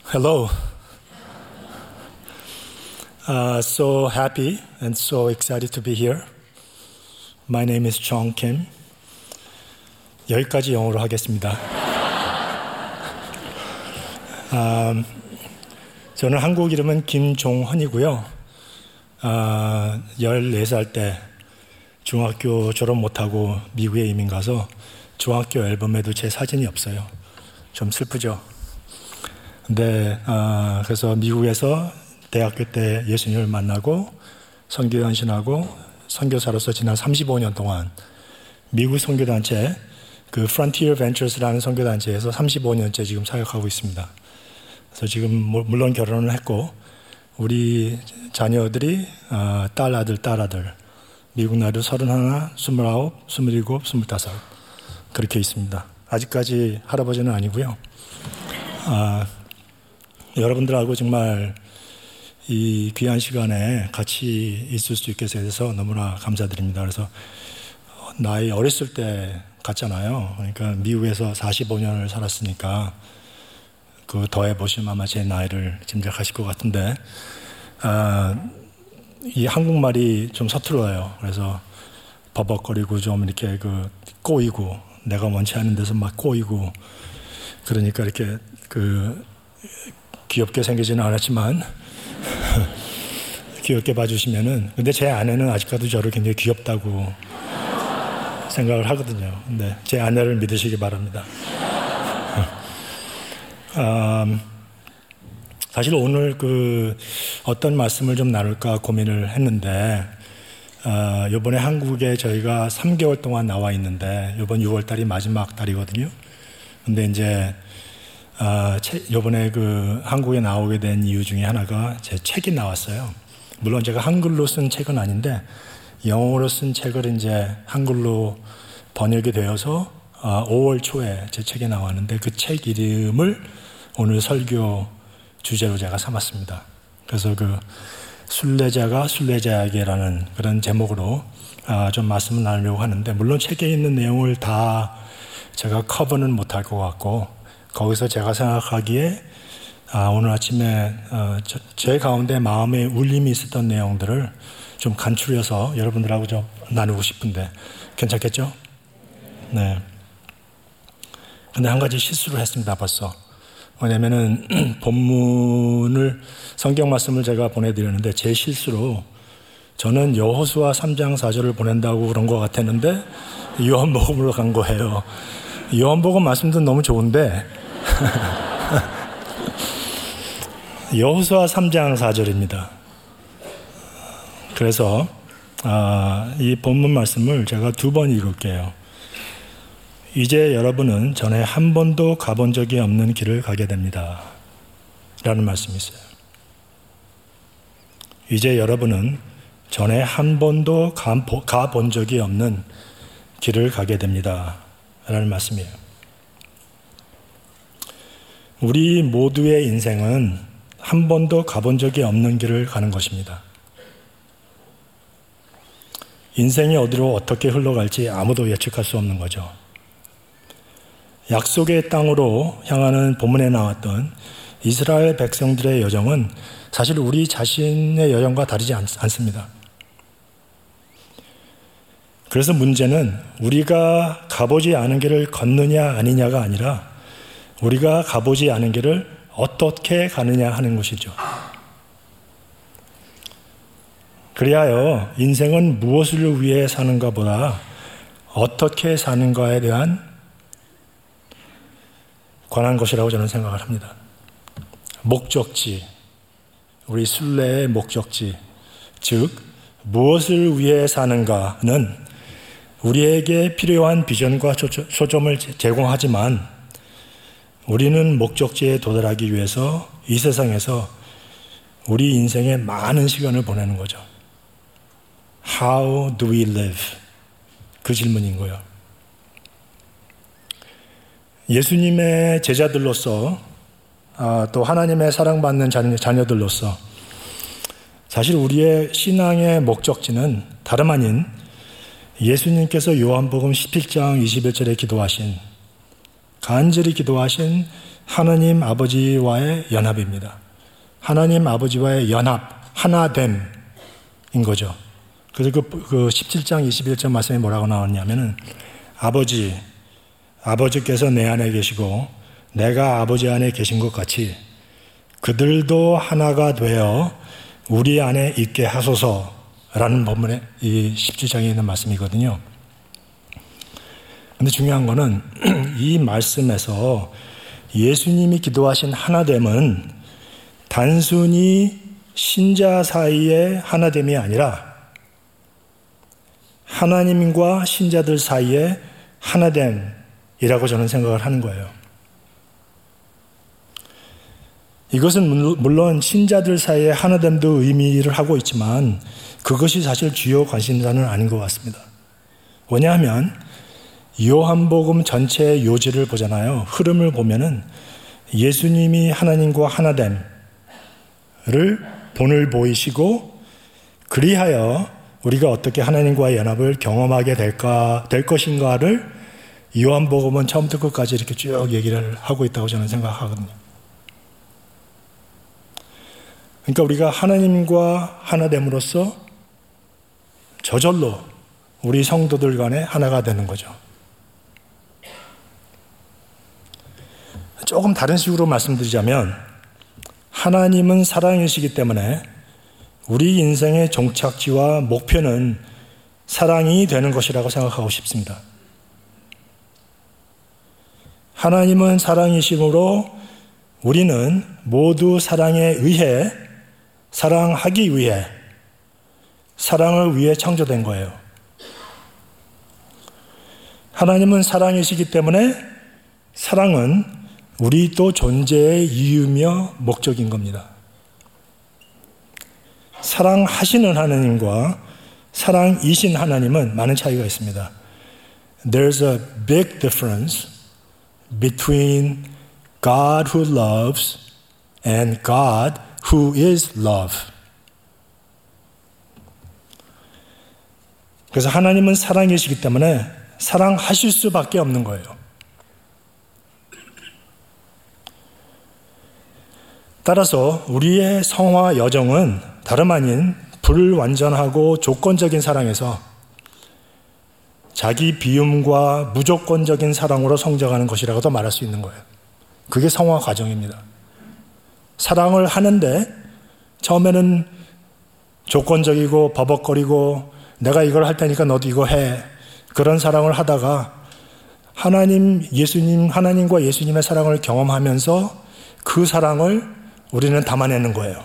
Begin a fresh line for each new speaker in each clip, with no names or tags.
Hello. So happy and so excited to be here. My name is Chong Kim. 여기까지 영어로 하겠습니다. 저는 한국 이름은 김종헌이고요. 14살 때 중학교 졸업 못하고 미국에 이민 가서 중학교 앨범에도 제 사진이 없어요. 좀 슬프죠. 근데 그래서 미국에서 대학교 때 예수님을 만나고 선교연신하고 선교사로서 지난 35년 동안 미국 선교단체 그 Frontier Ventures라는 선교단체에서 35년째 지금 사역하고 있습니다. 그래서 지금 물론 결혼을 했고 우리 자녀들이 딸아들 미국 나이로 31, 29, 27, 25 그렇게 있습니다. 아직까지 할아버지는 아니고요. 여러분들하고 정말 이 귀한 시간에 같이 있을 수 있게 돼서 너무나 감사드립니다. 그래서 나이 어렸을 때 같잖아요. 그러니까 미국에서 45년을 살았으니까 그 더해보시면 아마 제 나이를 짐작하실 것 같은데 이 한국말이 좀 서툴러요. 그래서 버벅거리고 좀 이렇게 꼬이고 내가 원치 않은 데서 막 꼬이고 그러니까 이렇게 귀엽게 생기지는 않았지만 귀엽게 봐주시면은 근데 제 아내는 아직까지 저를 굉장히 귀엽다고 생각을 하거든요. 근데 제 아내를 믿으시기 바랍니다. 사실 오늘 어떤 말씀을 좀 나눌까 고민을 했는데 이번에 한국에 저희가 3개월 동안 나와 있는데 이번 6월 달이 마지막 달이거든요. 근데 이제 이번에 한국에 나오게 된 이유 중에 하나가 제 책이 나왔어요. 물론 제가 한글로 쓴 책은 아닌데 영어로 쓴 책을 이제 한글로 번역이 되어서 5월 초에 제 책이 나왔는데 그 책 이름을 오늘 설교 주제로 제가 삼았습니다. 그래서 순례자가 순례자에게라는 그런 제목으로 좀 말씀을 나누려고 하는데 물론 책에 있는 내용을 다 제가 커버는 못할 것 같고 거기서 제가 생각하기에 오늘 아침에 제 가운데 마음에 울림이 있었던 내용들을 좀 간추려서 여러분들하고 좀 나누고 싶은데 괜찮겠죠? 네. 근데 한 가지 실수를 했습니다, 벌써. 왜냐면은 본문을 성경 말씀을 제가 보내드렸는데 제 실수로 저는 여호수아 3장 4절을 보낸다고 그런 것 같았는데 요한복음으로 간 거예요. 요한복음 말씀도 너무 좋은데 여호수아 3장 4절입니다. 그래서 이 본문 말씀을 제가 2번 읽을게요. 이제 여러분은 전에 한 번도 가본 적이 없는 길을 가게 됩니다. 라는 말씀이 있어요. 이제 여러분은 전에 한 번도 가본 적이 없는 길을 가게 됩니다. 라는 말씀이에요. 우리 모두의 인생은 한 번도 가본 적이 없는 길을 가는 것입니다. 인생이 어디로 어떻게 흘러갈지 아무도 예측할 수 없는 거죠. 약속의 땅으로 향하는 본문에 나왔던 이스라엘 백성들의 여정은 사실 우리 자신의 여정과 다르지 않습니다. 그래서 문제는 우리가 가보지 않은 길을 걷느냐 아니냐가 아니라 우리가 가보지 않은 길을 어떻게 가느냐 하는 것이죠. 그리하여 인생은 무엇을 위해 사는가 보다 어떻게 사는가에 대한 관한 것이라고 저는 생각을 합니다. 목적지, 우리 순례의 목적지, 즉 무엇을 위해 사는가는 우리에게 필요한 비전과 초점을 제공하지만 우리는 목적지에 도달하기 위해서 이 세상에서 우리 인생의 많은 시간을 보내는 거죠. How do we live? 그 질문인 거예요. 예수님의 제자들로서 또 하나님의 사랑받는 자녀들로서 사실 우리의 신앙의 목적지는 다름 아닌 예수님께서 요한복음 17장 21절에 기도하신 간절히 기도하신 하나님 아버지와의 연합입니다. 하나님 아버지와의 연합, 하나됨인 거죠. 그래서 그 17장 21절 말씀에 뭐라고 나왔냐면은 아버지께서 내 안에 계시고 내가 아버지 안에 계신 것 같이 그들도 하나가 되어 우리 안에 있게 하소서라는 본문에 이 17장에 있는 말씀이거든요. 근데 중요한 거는 이 말씀에서 예수님이 기도하신 하나됨은 단순히 신자 사이의 하나됨이 아니라 하나님과 신자들 사이의 하나됨이라고 저는 생각을 하는 거예요. 이것은 물론 신자들 사이의 하나됨도 의미를 하고 있지만 그것이 사실 주요 관심사는 아닌 것 같습니다. 왜냐하면 요한복음 전체의 요지를 보잖아요. 흐름을 보면은 예수님이 하나님과 하나됨을 본을 보이시고 그리하여 우리가 어떻게 하나님과의 연합을 경험하게 될 것인가를 요한복음은 처음부터 끝까지 이렇게 쭉 얘기를 하고 있다고 저는 생각하거든요. 그러니까 우리가 하나님과 하나됨으로써 저절로 우리 성도들 간에 하나가 되는 거죠. 조금 다른 식으로 말씀드리자면 하나님은 사랑이시기 때문에 우리 인생의 종착지와 목표는 사랑이 되는 것이라고 생각하고 싶습니다. 하나님은 사랑이심으로 우리는 모두 사랑에 의해 사랑하기 위해 사랑을 위해 창조된 거예요. 하나님은 사랑이시기 때문에 사랑은 우리 또 존재의 이유며 목적인 겁니다. 사랑하시는 하나님과 사랑이신 하나님은 많은 차이가 있습니다. There's a big difference between God who loves and God who is love. 그래서 하나님은 사랑이시기 때문에 사랑하실 수밖에 없는 거예요. 따라서 우리의 성화 여정은 다름 아닌 불완전하고 조건적인 사랑에서 자기 비움과 무조건적인 사랑으로 성장하는 것이라고도 말할 수 있는 거예요. 그게 성화 과정입니다. 사랑을 하는데 처음에는 조건적이고 버벅거리고 내가 이걸 할 테니까 너도 이거 해. 그런 사랑을 하다가 하나님과 예수님의 사랑을 경험하면서 그 사랑을 우리는 담아내는 거예요.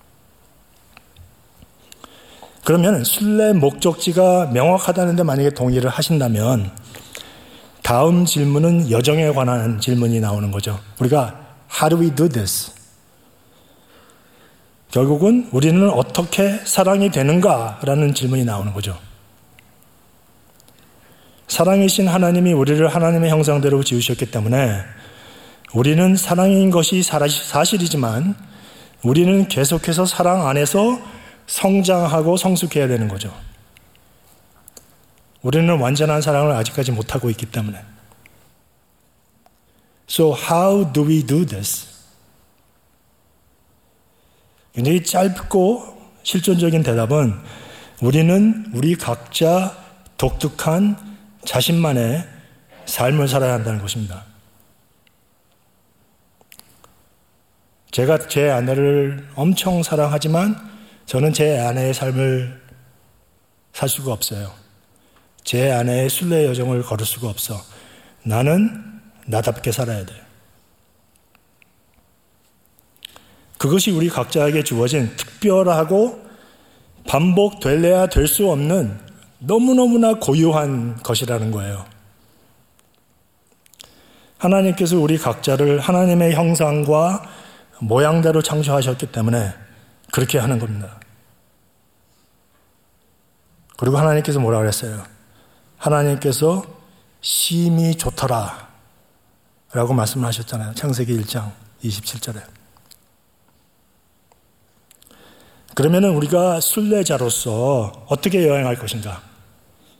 그러면 순례 목적지가 명확하다는데 만약에 동의를 하신다면 다음 질문은 여정에 관한 질문이 나오는 거죠. 우리가 How do we do this? 결국은 우리는 어떻게 사랑이 되는가라는 질문이 나오는 거죠. 사랑이신 하나님이 우리를 하나님의 형상대로 지으셨기 때문에 우리는 사랑인 것이 사실이지만 우리는 계속해서 사랑 안에서 성장하고 성숙해야 되는 거죠. 우리는 완전한 사랑을 아직까지 못하고 있기 때문에. So how do we do this? 굉장히 짧고 실존적인 대답은 우리는 우리 각자 독특한 자신만의 삶을 살아야 한다는 것입니다. 제가 제 아내를 엄청 사랑하지만 저는 제 아내의 삶을 살 수가 없어요. 제 아내의 순례 여정을 걸을 수가 없어. 나는 나답게 살아야 돼요. 그것이 우리 각자에게 주어진 특별하고 반복될래야 될 수 없는 너무너무나 고유한 것이라는 거예요. 하나님께서 우리 각자를 하나님의 형상과 모양대로 창조하셨기 때문에 그렇게 하는 겁니다. 그리고 하나님께서 뭐라 그랬어요? 하나님께서 심히 좋더라 라고 말씀을 하셨잖아요. 창세기 1장 27절에. 그러면 우리가 순례자로서 어떻게 여행할 것인가?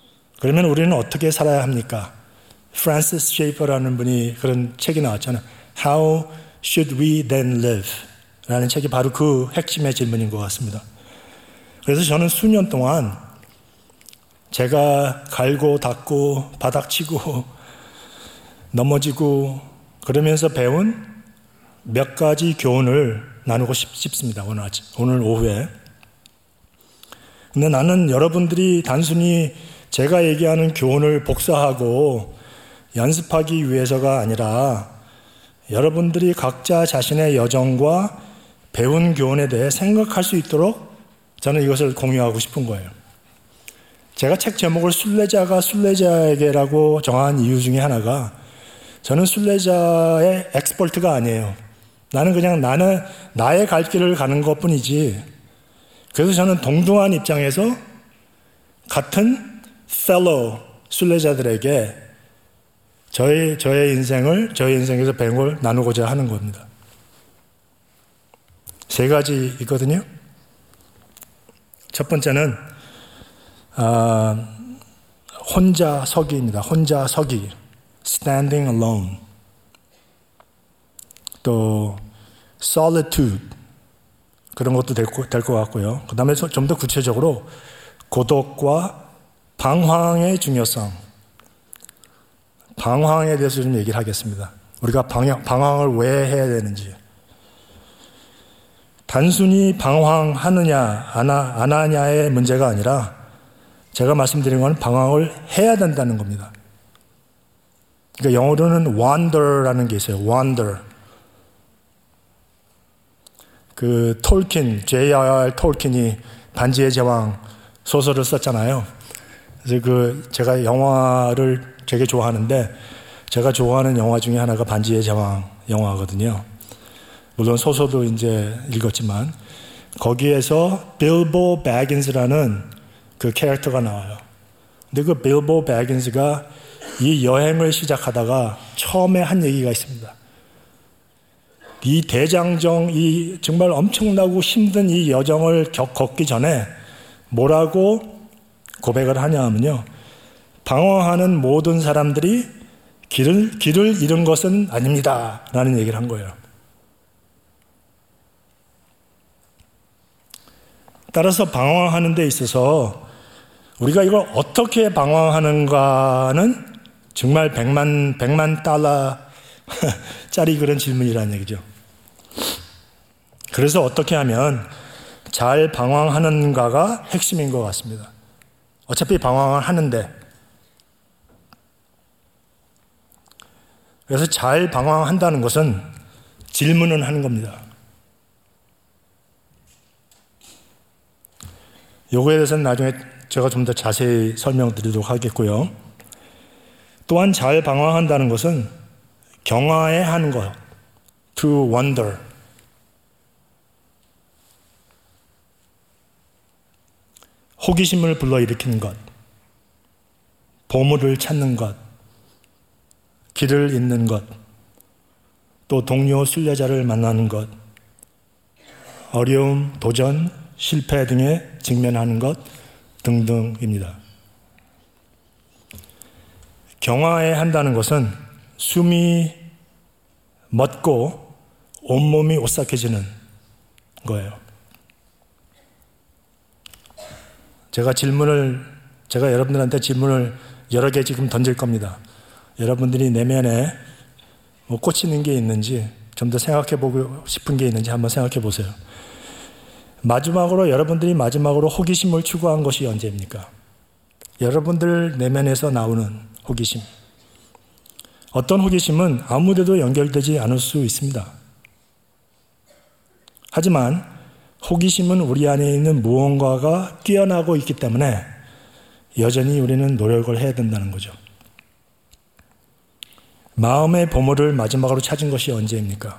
그러면 우리는 어떻게 살아야 합니까? 프란시스 셰이퍼라는 분이 그런 책이 나왔잖아요. How should we then live? 라는 책이 바로 그 핵심의 질문인 것 같습니다. 그래서 저는 수년 동안 제가 갈고 닦고 바닥치고 넘어지고 그러면서 배운 몇 가지 교훈을 나누고 싶습니다. 오늘 오후에. 근데 나는 여러분들이 단순히 제가 얘기하는 교훈을 복사하고 연습하기 위해서가 아니라 여러분들이 각자 자신의 여정과 배운 교훈에 대해 생각할 수 있도록 저는 이것을 공유하고 싶은 거예요. 제가 책 제목을 순례자가 순례자에게라고 정한 이유 중에 하나가 저는 순례자의 엑스퍼트가 아니에요. 나는 나의 갈 길을 가는 것 뿐이지. 그래서 저는 동등한 입장에서 같은 fellow 순례자들에게 저의 인생에서 배운 걸 나누고자 하는 겁니다. 세 가지 있거든요. 첫 번째는 혼자 서기입니다. 혼자 서기, standing alone. 또 solitude, 그런 것도 될 것 같고요. 그 다음에 좀 더 구체적으로 고독과 방황의 중요성, 방황에 대해서 좀 얘기를 하겠습니다. 우리가 방황을 왜 해야 되는지. 단순히 방황하느냐 안 하냐의 문제가 아니라 제가 말씀드린 건 방황을 해야 된다는 겁니다. 그러니까 영어로는 wander라는 게 있어요. wander. 그 J.R.R. 톨킨이 반지의 제왕 소설을 썼잖아요. 그래서 제가 영화를 되게 좋아하는데 제가 좋아하는 영화 중에 하나가 반지의 제왕 영화거든요. 물론 소설도 이제 읽었지만 거기에서 빌보 배긴스라는 그 캐릭터가 나와요. 근데 그 빌보 배긴스가 이 여행을 시작하다가 처음에 한 얘기가 있습니다. 이 대장정, 이 정말 엄청나고 힘든 이 여정을 걷기 전에 뭐라고 고백을 하냐 하면요. 방황하는 모든 사람들이 길을 잃은 것은 아닙니다. 라는 얘기를 한 거예요. 따라서 방황하는 데 있어서 우리가 이걸 어떻게 방황하는가는 정말 100만 달러 짜리 그런 질문이라는 얘기죠. 그래서 어떻게 하면 잘 방황하는가가 핵심인 것 같습니다. 어차피 방황을 하는데. 그래서 잘 방황한다는 것은 질문을 하는 겁니다. 요거에 대해서는 나중에 제가 좀 더 자세히 설명드리도록 하겠고요. 또한 잘 방황한다는 것은 경화해 하는 것, to wonder. 호기심을 불러일으키는 것, 보물을 찾는 것, 길을 잇는 것, 또 동료 순례자를 만나는 것, 어려움, 도전, 실패 등에 직면하는 것 등등입니다. 경화해 한다는 것은 숨이 멎고 온몸이 오싹해지는 거예요. 제가 여러분들한테 질문을 여러 개 지금 던질 겁니다. 여러분들이 내면에 뭐 꽂히는 게 있는지, 좀 더 생각해 보고 싶은 게 있는지 한번 생각해 보세요. 여러분들이 마지막으로 호기심을 추구한 것이 언제입니까? 여러분들 내면에서 나오는 호기심. 어떤 호기심은 아무데도 연결되지 않을 수 있습니다. 하지만 호기심은 우리 안에 있는 무언가가 뛰어나고 있기 때문에 여전히 우리는 노력을 해야 된다는 거죠. 마음의 보물을 마지막으로 찾은 것이 언제입니까?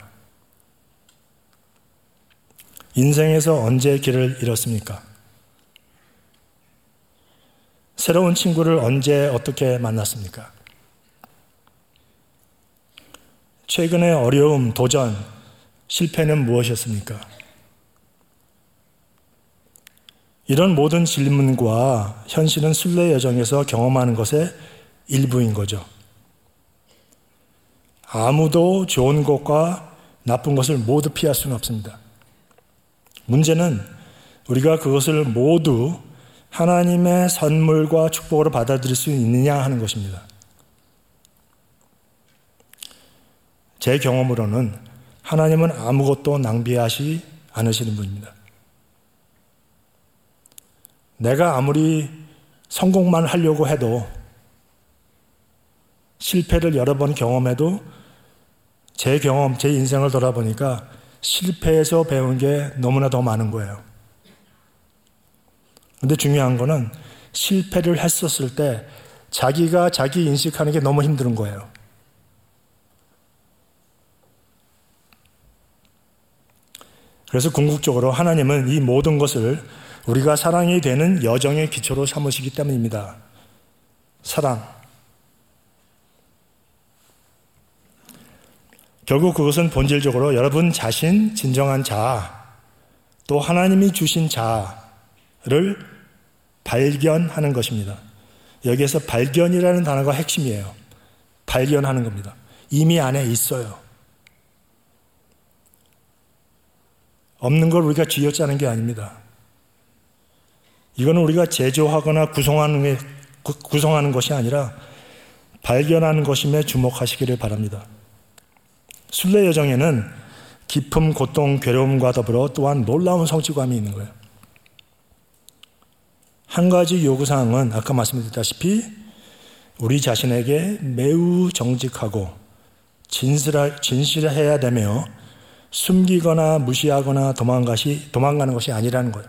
인생에서 언제 길을 잃었습니까? 새로운 친구를 언제 어떻게 만났습니까? 최근의 어려움, 도전, 실패는 무엇이었습니까? 이런 모든 질문과 현실은 순례 여정에서 경험하는 것의 일부인 거죠. 아무도 좋은 것과 나쁜 것을 모두 피할 수는 없습니다. 문제는 우리가 그것을 모두 하나님의 선물과 축복으로 받아들일 수 있느냐 하는 것입니다. 제 경험으로는 하나님은 아무것도 낭비하지 않으시는 분입니다. 내가 아무리 성공만 하려고 해도 실패를 여러 번 경험해도 제 인생을 돌아보니까 실패에서 배운 게 너무나 더 많은 거예요. 근데 중요한 거는 실패를 했었을 때 자기가 자기 인식하는 게 너무 힘든 거예요. 그래서 궁극적으로 하나님은 이 모든 것을 우리가 사랑이 되는 여정의 기초로 삼으시기 때문입니다. 사랑. 결국 그것은 본질적으로 여러분 자신, 진정한 자아, 또 하나님이 주신 자아를 발견하는 것입니다. 여기에서 발견이라는 단어가 핵심이에요. 발견하는 겁니다. 이미 안에 있어요. 없는 걸 우리가 쥐어짜는 게 아닙니다. 이거는 우리가 제조하거나 구성하는 것이 아니라 발견하는 것임에 주목하시기를 바랍니다. 순례 여정에는 깊음, 고통, 괴로움과 더불어 또한 놀라운 성취감이 있는 거예요. 한 가지 요구사항은 아까 말씀드렸다시피 우리 자신에게 매우 정직하고 진실해야 되며 숨기거나 무시하거나 도망가는 것이 아니라는 거예요.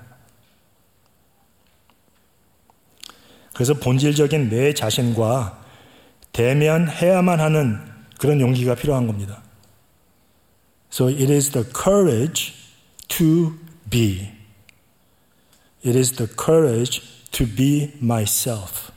그래서 본질적인 내 자신과 대면해야만 하는 그런 용기가 필요한 겁니다. So it is the courage to be. It is the courage to be myself.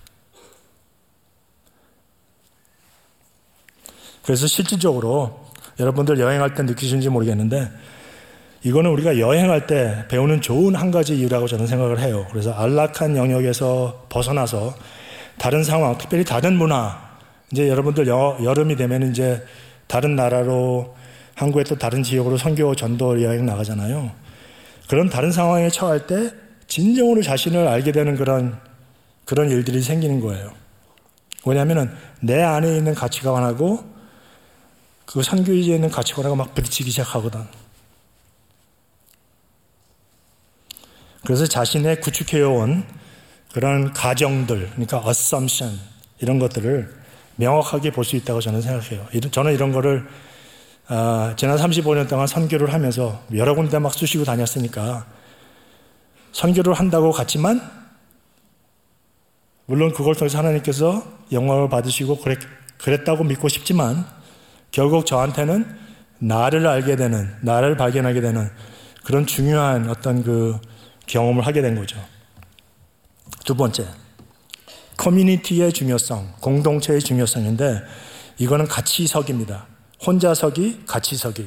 그래서 실질적으로 여러분들 여행할 때 느끼시는지 모르겠는데 이거는 우리가 여행할 때 배우는 좋은 한 가지 이유라고 저는 생각을 해요. 그래서 안락한 영역에서 벗어나서 다른 상황, 특별히 다른 문화, 이제 여러분들 여름이 되면 이제 다른 나라로 한국의 또 다른 지역으로 선교 전도 여행 나가잖아요. 그런 다른 상황에 처할 때 진정으로 자신을 알게 되는 그런 일들이 생기는 거예요. 왜냐하면 내 안에 있는 가치관하고 그 선교지에 있는 가치관하고 막 부딪히기 시작하거든. 그래서 자신의 구축해온 그런 가정들, 그러니까 assumption 이런 것들을 명확하게 볼 수 있다고 저는 생각해요. 저는 이런 거를 지난 35년 동안 선교를 하면서 여러 군데 막 쑤시고 다녔으니까 선교를 한다고 갔지만 물론 그걸 통해서 하나님께서 영광을 받으시고 그랬다고 믿고 싶지만 결국 저한테는 나를 알게 되는, 나를 발견하게 되는 그런 중요한 어떤 그 경험을 하게 된 거죠. 두 번째, 커뮤니티의 중요성, 공동체의 중요성인데 이거는 같이 서기입니다. 혼자 서기, 같이 서기.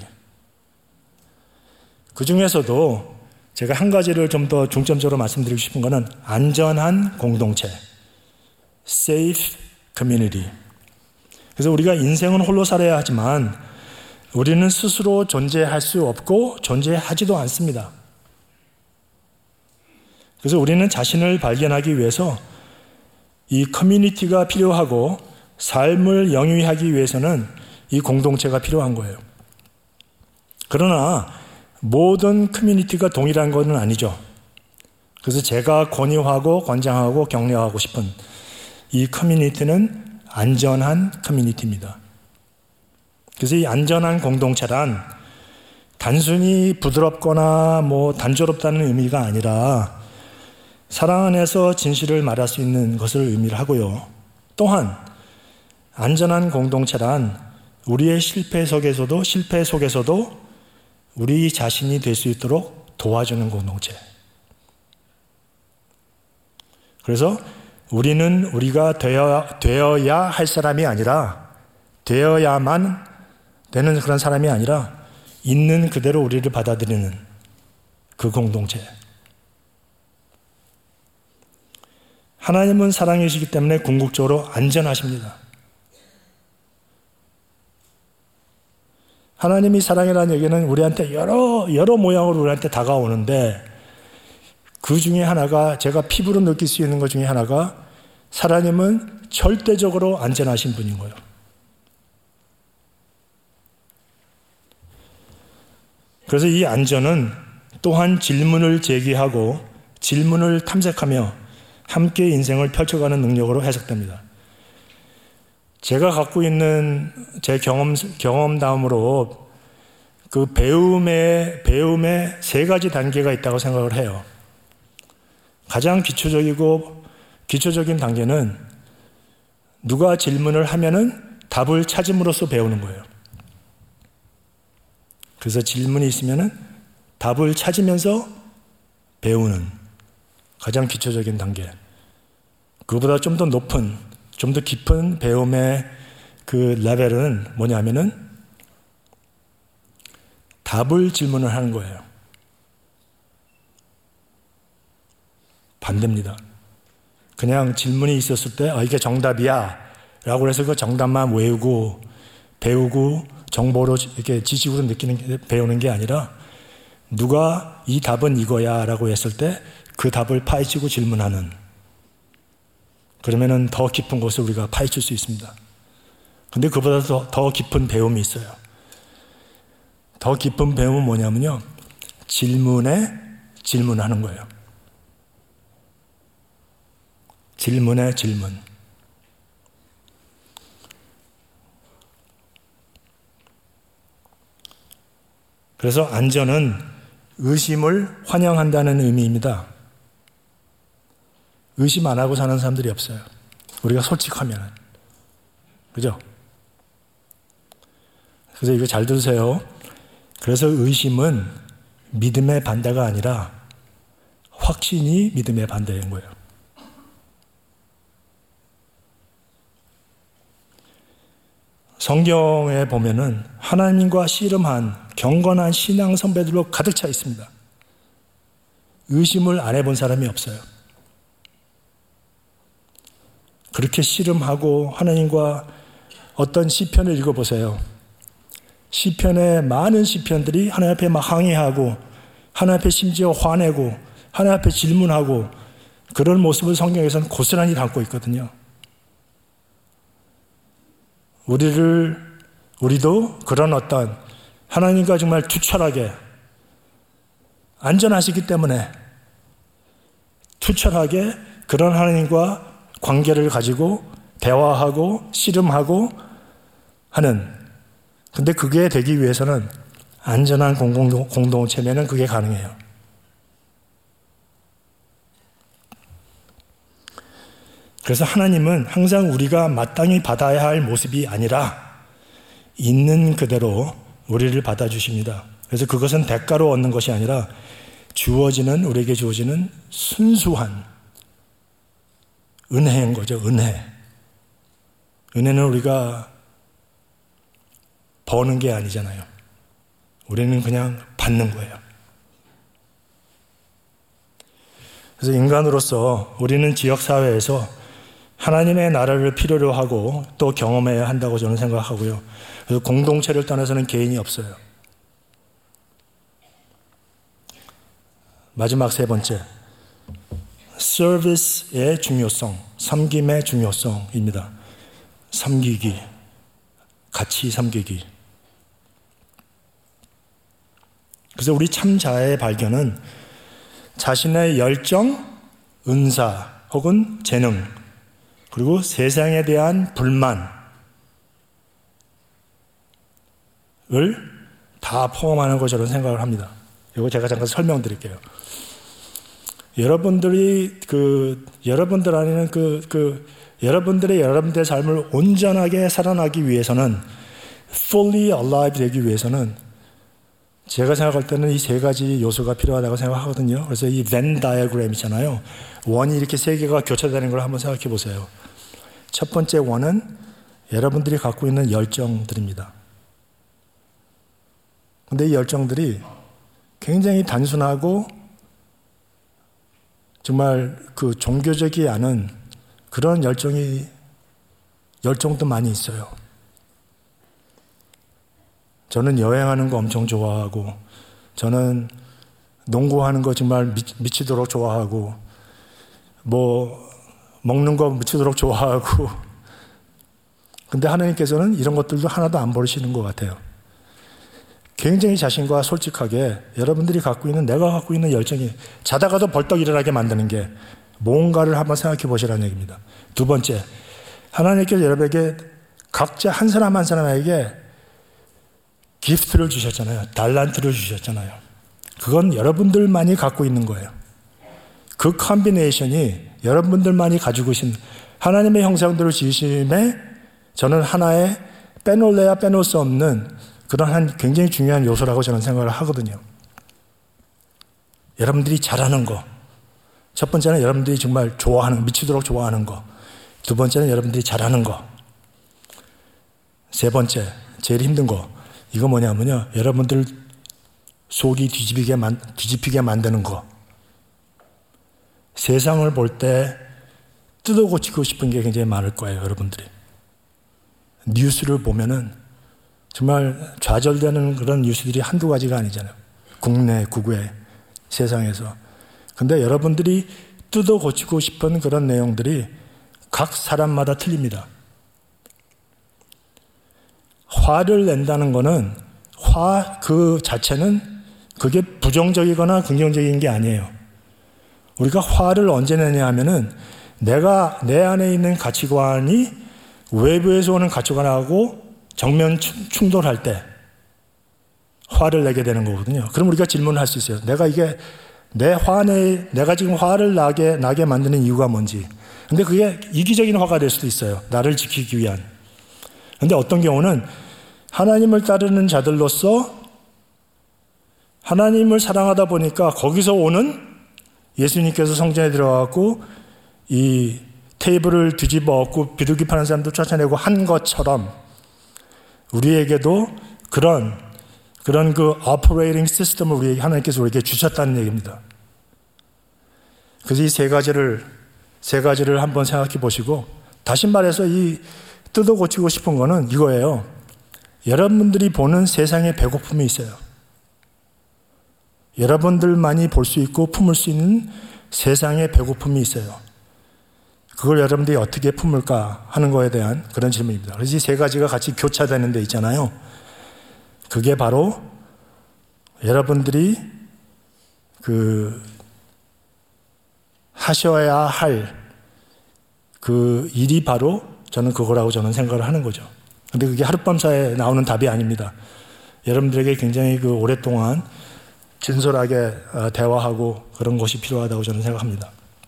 그 중에서도 제가 한 가지를 좀 더 중점적으로 말씀드리고 싶은 것은 안전한 공동체, safe community. 그래서 우리가 인생은 홀로 살아야 하지만 우리는 스스로 존재할 수 없고 존재하지도 않습니다. 그래서 우리는 자신을 발견하기 위해서 이 커뮤니티가 필요하고 삶을 영위하기 위해서는 이 공동체가 필요한 거예요. 그러나 모든 커뮤니티가 동일한 것은 아니죠. 그래서 제가 권유하고 권장하고 격려하고 싶은 이 커뮤니티는 안전한 커뮤니티입니다. 그래서 이 안전한 공동체란 단순히 부드럽거나 단조롭다는 의미가 아니라 사랑 안에서 진실을 말할 수 있는 것을 의미를 하고요. 또한 안전한 공동체란 우리의 실패 속에서도 우리 자신이 될 수 있도록 도와주는 공동체. 그래서 우리는 우리가 되어야 할 사람이 아니라 되어야만 되는 그런 사람이 아니라 있는 그대로 우리를 받아들이는 그 공동체. 하나님은 사랑이시기 때문에 궁극적으로 안전하십니다. 하나님이 사랑이라는 얘기는 우리한테 여러 모양으로 우리한테 다가오는데 그 중에 하나가 제가 피부로 느낄 수 있는 것 중에 하나가 하나님은 절대적으로 안전하신 분인 거예요. 그래서 이 안전은 또한 질문을 제기하고 질문을 탐색하며 함께 인생을 펼쳐가는 능력으로 해석됩니다. 제가 갖고 있는 제 경험담으로 그 배움의 세 가지 단계가 있다고 생각을 해요. 가장 기초적인 단계는 누가 질문을 하면은 답을 찾음으로써 배우는 거예요. 그래서 질문이 있으면은 답을 찾으면서 배우는 가장 기초적인 단계. 그보다 좀 더 높은, 좀 더 깊은 배움의 그 레벨은 뭐냐면은 답을 질문을 하는 거예요. 반대입니다. 그냥 질문이 있었을 때 이게 정답이야 라고 해서 그 정답만 외우고 배우고 정보로 이렇게 지식으로 배우는 게 아니라 누가 이 답은 이거야 라고 했을 때 그 답을 파헤치고 질문하는, 그러면은 더 깊은 것을 우리가 파헤칠 수 있습니다. 근데 그보다 더 깊은 배움이 있어요. 더 깊은 배움은 뭐냐면요, 질문에 질문하는 거예요. 질문에 질문. 그래서 안전은 의심을 환영한다는 의미입니다. 의심 안 하고 사는 사람들이 없어요. 우리가 솔직하면. 그죠? 그래서 이거 잘 들으세요. 그래서 의심은 믿음의 반대가 아니라 확신이 믿음의 반대인 거예요. 성경에 보면은 하나님과 씨름한 경건한 신앙 선배들로 가득 차 있습니다. 의심을 안 해본 사람이 없어요. 그렇게 씨름하고 하나님과 어떤 시편을 읽어보세요. 시편의 많은 시편들이 하나님 앞에 막 항의하고 하나님 앞에 심지어 화내고 하나님 앞에 질문하고 그런 모습을 성경에서는 고스란히 담고 있거든요. 우리도 그런 어떤 하나님과 정말 투철하게 안전하시기 때문에 투철하게 그런 하나님과 관계를 가지고 대화하고 씨름하고 하는, 근데 그게 되기 위해서는 안전한 공동체면은 그게 가능해요. 그래서 하나님은 항상 우리가 마땅히 받아야 할 모습이 아니라 있는 그대로 우리를 받아주십니다. 그래서 그것은 대가로 얻는 것이 아니라 우리에게 주어지는 순수한 은혜인 거죠. 은혜는 우리가 버는 게 아니잖아요. 우리는 그냥 받는 거예요. 그래서 인간으로서 우리는 지역사회에서 하나님의 나라를 필요로 하고 또 경험해야 한다고 저는 생각하고요. 그래서 공동체를 떠나서는 개인이 없어요. 마지막 세 번째, 서비스의 중요성, 섬김의 중요성입니다. 섬기기, 같이 섬기기. 그래서 우리 참자의 발견은 자신의 열정, 은사 혹은 재능, 그리고 세상에 대한 불만을 다 포함하는 것으로 생각을 합니다. 이거 제가 잠깐 설명드릴게요. 여러분들의 여러분들의 삶을 온전하게 살아나기 위해서는, fully alive 되기 위해서는 제가 생각할 때는 이 세 가지 요소가 필요하다고 생각하거든요. 그래서 이 벤 다이어그램이잖아요. 원이 이렇게 세 개가 교차되는 걸 한번 생각해 보세요. 첫 번째 원은 여러분들이 갖고 있는 열정들입니다. 근데 이 열정들이 굉장히 단순하고 정말 그 종교적이 않은 그런 열정도 많이 있어요. 저는 여행하는 거 엄청 좋아하고, 저는 농구하는 거 정말 미치도록 좋아하고, 먹는 거 미치도록 좋아하고. 근데 하나님께서는 이런 것들도 하나도 안 버리시는 것 같아요. 굉장히 자신과 솔직하게 여러분들이 갖고 있는, 내가 갖고 있는 열정이 자다가도 벌떡 일어나게 만드는 게 뭔가를 한번 생각해 보시라는 얘기입니다. 두 번째, 하나님께서 여러분에게 각자 한 사람 한 사람에게 기프트를 주셨잖아요. 달란트를 주셨잖아요. 그건 여러분들만이 갖고 있는 거예요. 그 컨비네이션이 여러분들만이 가지고 계신 하나님의 형상대로 지으심에 저는 하나의 빼놓을래야 빼놓을 수 없는 그런 한 굉장히 중요한 요소라고 저는 생각을 하거든요. 여러분들이 잘하는 거. 첫 번째는 여러분들이 정말 좋아하는, 미치도록 좋아하는 거. 두 번째는 여러분들이 잘하는 거. 세 번째, 제일 힘든 거. 이거 뭐냐면요. 여러분들 속이 뒤집히게 만드는 거. 세상을 볼 때 뜯어 고치고 싶은 게 굉장히 많을 거예요, 여러분들이. 뉴스를 보면은 정말 좌절되는 그런 뉴스들이 한두 가지가 아니잖아요. 국내, 국외, 세상에서. 근데 여러분들이 뜯어 고치고 싶은 그런 내용들이 각 사람마다 틀립니다. 화를 낸다는 거는 화 그 자체는 그게 부정적이거나 긍정적인 게 아니에요. 우리가 화를 언제 내냐 하면은 내가 내 안에 있는 가치관이 외부에서 오는 가치관하고 정면 충돌할 때 화를 내게 되는 거거든요. 그럼 우리가 질문을 할 수 있어요. 내가 지금 화를 나게 만드는 이유가 뭔지. 근데 그게 이기적인 화가 될 수도 있어요. 나를 지키기 위한. 근데 어떤 경우는 하나님을 따르는 자들로서 하나님을 사랑하다 보니까 거기서 오는 예수님께서 성전에 들어가고 이 테이블을 뒤집어 엎고 비둘기 파는 사람도 쫓아내고 한 것처럼 우리에게도 그런 그 오퍼레이팅 시스템을 우리에게 하나님께서 우리에게 주셨다는 얘기입니다. 그래서 이 세 가지를 한번 생각해 보시고, 다시 말해서 이 뜯어 고치고 싶은 거는 이거예요. 여러분들이 보는 세상에 배고픔이 있어요. 여러분들만이 볼 수 있고 품을 수 있는 세상에 배고픔이 있어요. 그걸 여러분들이 어떻게 품을까 하는 거에 대한 그런 질문입니다. 그래서 이 세 가지가 같이 교차되는 데 있잖아요. 그게 바로 여러분들이 하셔야 할 그 일이 바로 저는 그거라고 저는 생각을 하는 거죠. 근데 그게 하룻밤 사이에 나오는 답이 아닙니다. 여러분들에게 굉장히 오랫동안 진솔하게 대화하고 그런 것이 필요하다고 저는 생각합니다.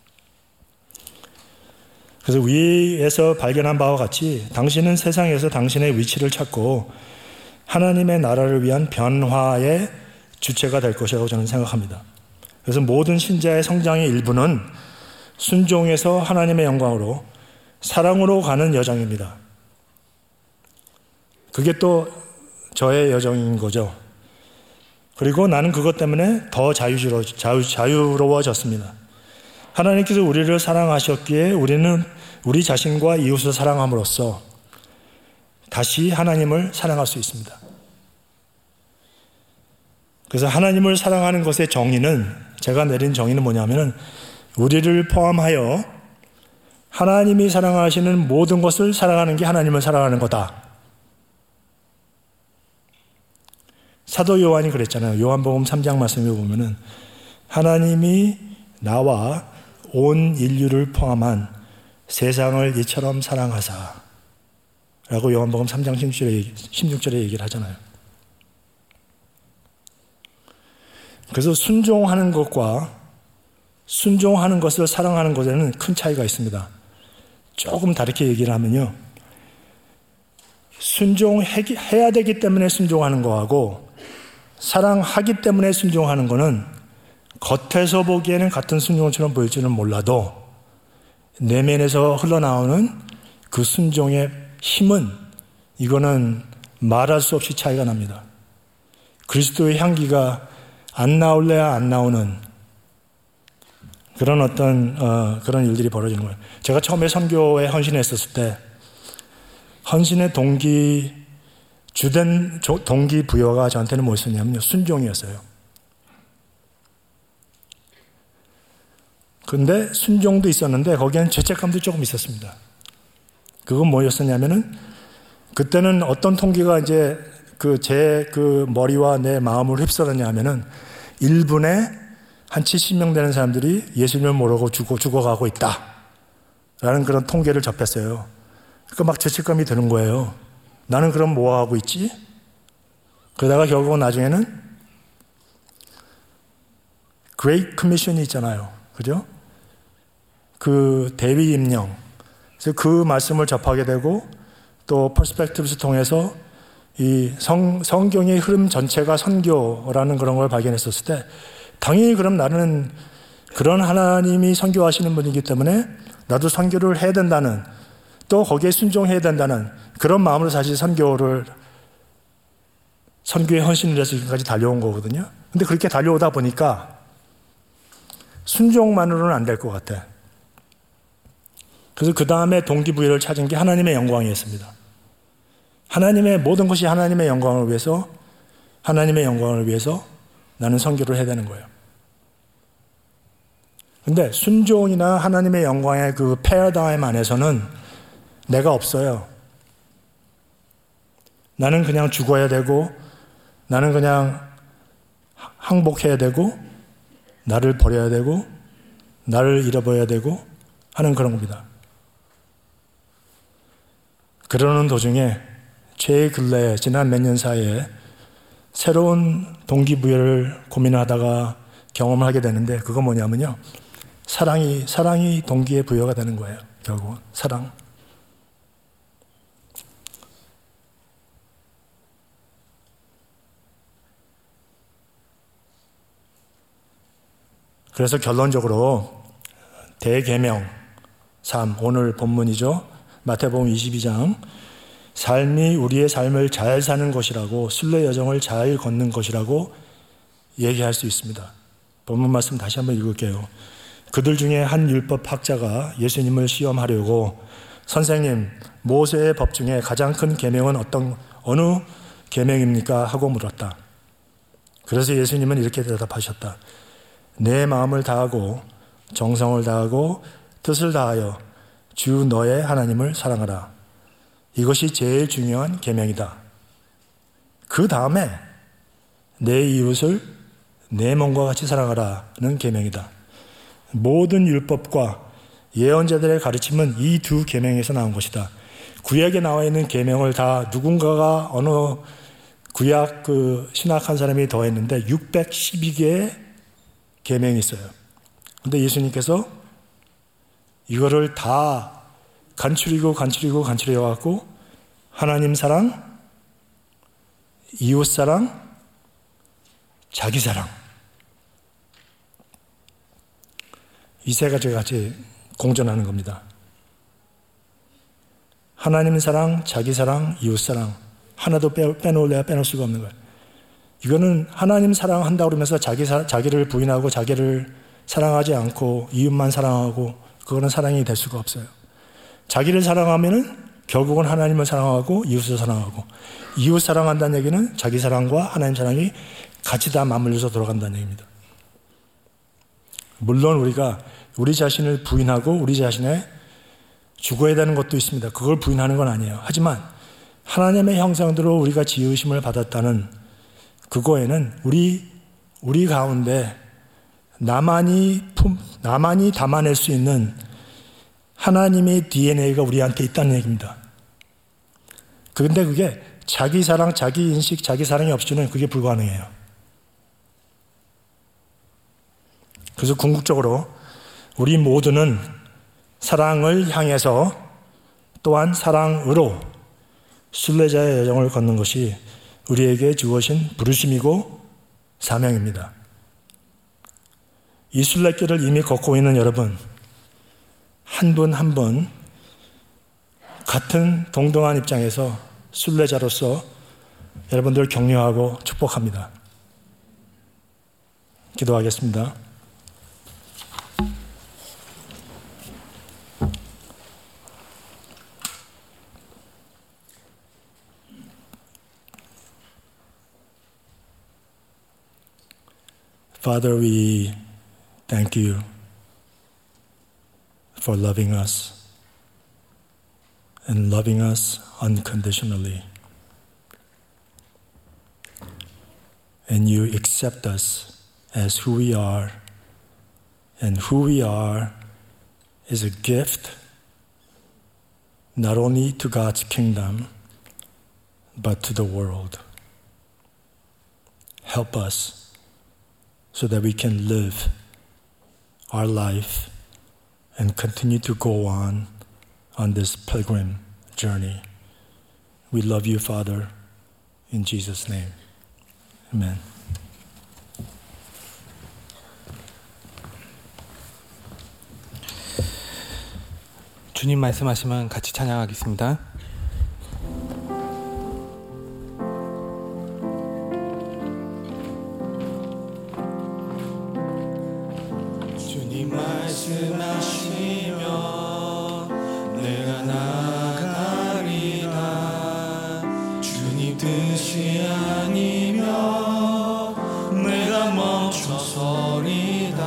그래서 위에서 발견한 바와 같이 당신은 세상에서 당신의 위치를 찾고 하나님의 나라를 위한 변화의 주체가 될 것이라고 저는 생각합니다. 그래서 모든 신자의 성장의 일부는 순종에서 하나님의 영광으로 사랑으로 가는 여정입니다. 그게 또 저의 여정인 거죠. 그리고 나는 그것 때문에 더 자유로워졌습니다. 하나님께서 우리를 사랑하셨기에 우리는 우리 자신과 이웃을 사랑함으로써 다시 하나님을 사랑할 수 있습니다. 그래서 하나님을 사랑하는 것의 정의는, 제가 내린 정의는 뭐냐면은 우리를 포함하여 하나님이 사랑하시는 모든 것을 사랑하는 게 하나님을 사랑하는 거다. 사도 요한이 그랬잖아요. 요한복음 3장 말씀에 보면은 하나님이 나와 온 인류를 포함한 세상을 이처럼 사랑하사 라고 요한복음 3장 16절에 얘기를 하잖아요. 그래서 순종하는 것과 순종하는 것을 사랑하는 것에는 큰 차이가 있습니다. 조금 다르게 얘기를 하면요. 순종해야 되기 때문에 순종하는 거하고 사랑하기 때문에 순종하는 거는 겉에서 보기에는 같은 순종처럼 보일지는 몰라도 내면에서 흘러나오는 그 순종의 힘은 이거는 말할 수 없이 차이가 납니다. 그리스도의 향기가 안 나올래야 안 나오는 그런 그런 일들이 벌어지는 거예요. 제가 처음에 선교에 헌신했었을 때 헌신의 동기 주된 동기부여가 저한테는 뭐였었냐면요. 순종이었어요. 근데 순종도 있었는데 거기에는 죄책감도 조금 있었습니다. 그건 뭐였었냐면은 그때는 어떤 통계가 이제 제 머리와 내 마음을 휩쓸었냐 하면은 1분에 한 70명 되는 사람들이 예수님을 모르고 죽어가고 있다. 라는 그런 통계를 접했어요. 그러니까 막 죄책감이 드는 거예요. 나는 그럼 뭐 하고 있지? 그러다가 결국은 나중에는 Great Commission이 있잖아요. 그죠? 그 대위 임령. 그래서 그 말씀을 접하게 되고 또 퍼스펙티브스 통해서 이 성경의 흐름 전체가 선교라는 그런 걸 발견했었을 때 당연히 그럼 나는 그런 하나님이 선교하시는 분이기 때문에 나도 선교를 해야 된다는 또 거기에 순종해야 된다는 그런 마음으로 사실 선교에 헌신을 해서 지금까지 달려온 거거든요. 근데 그렇게 달려오다 보니까 순종만으로는 안 될 것 같아. 그래서 그 다음에 동기부여를 찾은 게 하나님의 영광이었습니다. 하나님의 모든 것이 하나님의 영광을 위해서 나는 선교를 해야 되는 거예요. 근데 순종이나 하나님의 영광의 그 패러다임 안에서는 내가 없어요. 나는 그냥 죽어야 되고 나는 그냥 항복해야 되고 나를 버려야 되고 나를 잃어버려야 되고 하는 그런 겁니다. 그러는 도중에 최근래 지난 몇 년 사이에 새로운 동기부여를 고민하다가 경험을 하게 되는데 그거 뭐냐면요. 사랑이 동기의 부여가 되는 거예요. 결국은 사랑. 그래서 결론적으로 대계명 3 오늘 본문이죠. 마태복음 22장 삶이 우리의 삶을 잘 사는 것이라고 순례 여정을 잘 걷는 것이라고 얘기할 수 있습니다. 본문 말씀 다시 한번 읽을게요. 그들 중에 한 율법학자가 예수님을 시험하려고 선생님 모세의 법 중에 가장 큰 계명은 어느 계명입니까? 하고 물었다. 그래서 예수님은 이렇게 대답하셨다. 내 마음을 다하고 정성을 다하고 뜻을 다하여 주 너의 하나님을 사랑하라. 이것이 제일 중요한 계명이다. 그 다음에 내 이웃을 내 몸과 같이 사랑하라는 계명이다. 모든 율법과 예언자들의 가르침은 이 두 계명에서 나온 것이다. 구약에 나와 있는 계명을 다 누군가가 어느 구약 신학한 사람이 더했는데 612개의 계명이 있어요. 그런데 예수님께서 이거를 다 간추려갖고 하나님 사랑, 이웃 사랑, 자기 사랑 이 세 가지가 같이 공존하는 겁니다. 하나님 사랑, 자기 사랑, 이웃 사랑 하나도 빼놓을 수가 없는 거예요. 이거는 하나님 사랑한다고 그러면서 자기를 부인하고 자기를 사랑하지 않고 이웃만 사랑하고 그거는 사랑이 될 수가 없어요. 자기를 사랑하면은 결국은 하나님을 사랑하고 이웃을 사랑하고 이웃 사랑한다는 얘기는 자기 사랑과 하나님 사랑이 같이 다 맞물려서 돌아간다는 얘기입니다. 물론 우리가 우리 자신을 부인하고 우리 자신에 죽어야 되는 것도 있습니다. 그걸 부인하는 건 아니에요. 하지만 하나님의 형상대로 우리가 지으심을 받았다는 그거에는 우리 가운데 나만이 담아낼 수 있는 하나님의 DNA가 우리한테 있다는 얘기입니다. 그런데 그게 자기 사랑, 자기 인식, 자기 사랑이 없이는 그게 불가능해요. 그래서 궁극적으로 우리 모두는 사랑을 향해서 또한 사랑으로 순례자의 여정을 걷는 것이 우리에게 주어진 부르심이고 사명입니다. 이 순례길을 이미 걷고 있는 여러분 한 분 한 분 같은 동등한 입장에서 순례자로서 여러분들 격려하고 축복합니다. 기도하겠습니다. Father, we thank you for loving us and loving us unconditionally. And you accept us as who we are, and who we are is a gift not only to God's kingdom, but to the world. Help us so that we can live our life and continue to go on this pilgrim journey. We love you, Father, in Jesus' name. Amen.
주님 말씀하시면 같이 찬양하겠습니다. 주님 말씀하시면 내가 나가리라. 주님 뜻이 아니면 내가 멈춰서리다.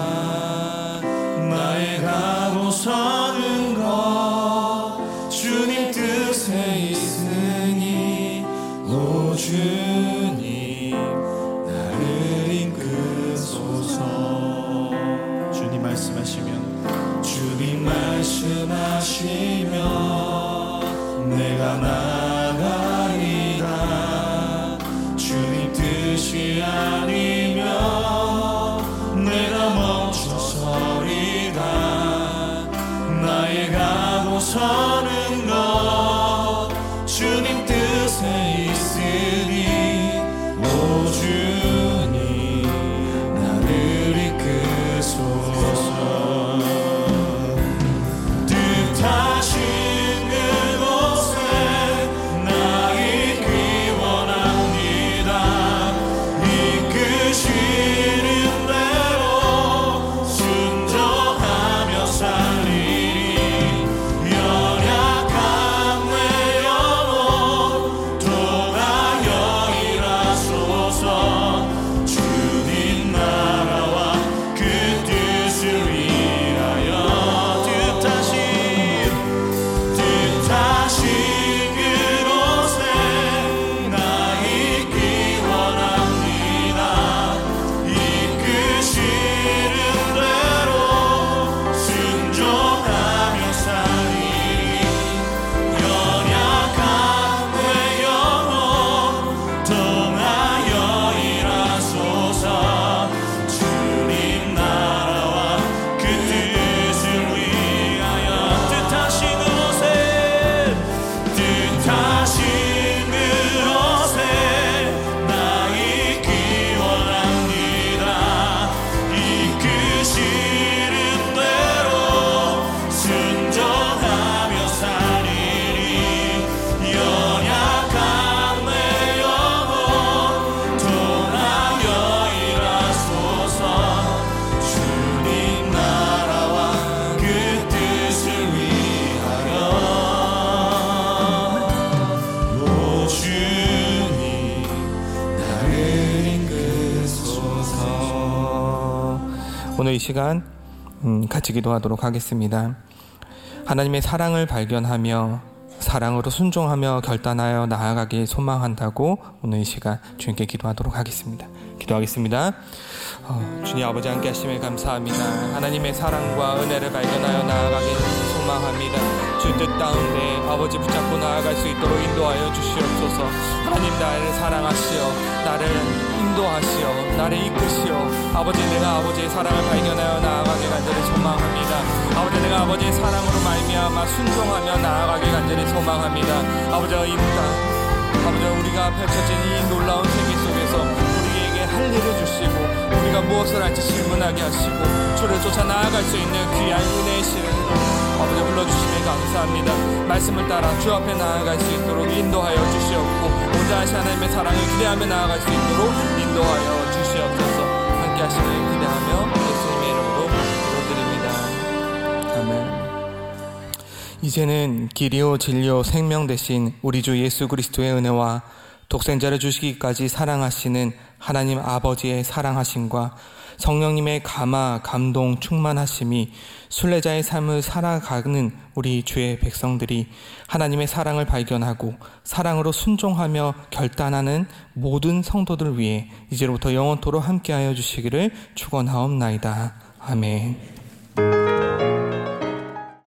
나의 가고 서는 것 주님 뜻에 있으니 오 주님 나를 이끄소서. 주님 말씀하시면 내가 나가리라. 주님 뜻이 아니면 내가 멈춰서리다. 나의 가고 서는 것 주님 뜻에 있으니 오 주님 나를 이끄소서. 뜻하신 그곳에 나 있기 원합니다. 이끄시는 대로 순종하며 살리리. 연약한 내 영혼 통하여 일하소서. 주님 나라와 그 뜻을 위하여 뜻하신 그곳에 나 있기 원합니다. 이끄시는 대로 순종하며 살리리. 연약한 내 영혼 통하여 일하소서. 주님 나라와 그 뜻을 위하여 뜻하신 그곳에 나 있기 원합니다. 이끄시는 대로 순종하며 살리리. 연약한 내 영혼 통하여 일하소서. 주님 나라와 그 뜻을 위하여 오 주님 나를 이끄소서. 오늘 이 시간 같이 기도하도록 하겠습니다. 하나님의 사랑을 발견하며 사랑으로 순종하며 결단하여 나아가길 소망한다고 오늘 이 시간 주님께 기도하도록 하겠습니다. 기도하겠습니다. 주님 아버지 함께 하심에 감사합니다. 하나님의 사랑과 은혜를 발견하여 나아가길 소망합니다. 주 뜻 가운데 아버지 붙잡고 나아갈 수 있도록 인도하여 주시옵소서. 하나님 나를 사랑하시어 나를 인도하시어 나를 이끄시어 아버지 내가 아버지의 사랑을 발견하여 나아가길 간절히 소망합니다. 아버지 내가 아버지의 사랑으로 말미암아 순종하며 나아가길 간절히 소망합니다. 아버지 아버지 우리가 펼쳐진 이 놀라운 세계 속에서 우리에게 할 일을 주시고 우리가 무엇을 할지 질문하게 하시고 주를 쫓아 나아갈 수 있는 귀한 은혜의 시간으로 아버지 불러주심에 감사합니다. 말씀을 따라 주 앞에 나아갈 수 있도록 인도하여 주시옵고 온전하신 하나님의 사랑을 기대하며 나아갈 수 있도록 인도하여 주시옵소서. 함께 하시길 기대하며 예수님의 이름으로 기도드립니다. 아멘. 이제는 길이요 진리요 생명 되신 우리 주 예수 그리스도의 은혜와 독생자를 주시기까지 사랑하시는 하나님 아버지의 사랑하심과 성령님의 감화, 감동, 충만하심이 순례자의 삶을 살아가는 우리 주의 백성들이 하나님의 사랑을 발견하고 사랑으로 순종하며 결단하는 모든 성도들 위해 이제로부터 영원토록 함께하여 주시기를 축원하옵나이다. 아멘.